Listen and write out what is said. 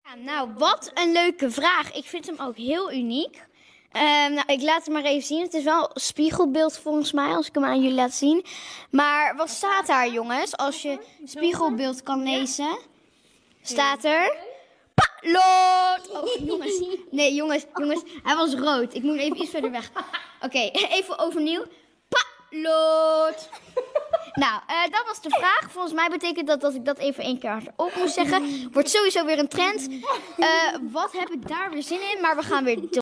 Ja, nou, wat een leuke vraag. Ik vind hem ook heel uniek. Nou, ik laat het maar even zien. Het is wel een spiegelbeeld volgens mij, als ik hem aan jullie laat zien. Maar wat staat daar, jongens? Als je spiegelbeeld kan lezen, staat er... Lot! Oh, jongens. Nee, jongens. Hij was rood. Ik moet even iets verder weg. Oké, even overnieuw. Lot! Nou, dat was de vraag. Volgens mij betekent dat ik dat even 1 keer op moest zeggen. Wordt sowieso weer een trend. Wat heb ik daar weer zin in? Maar we gaan weer door.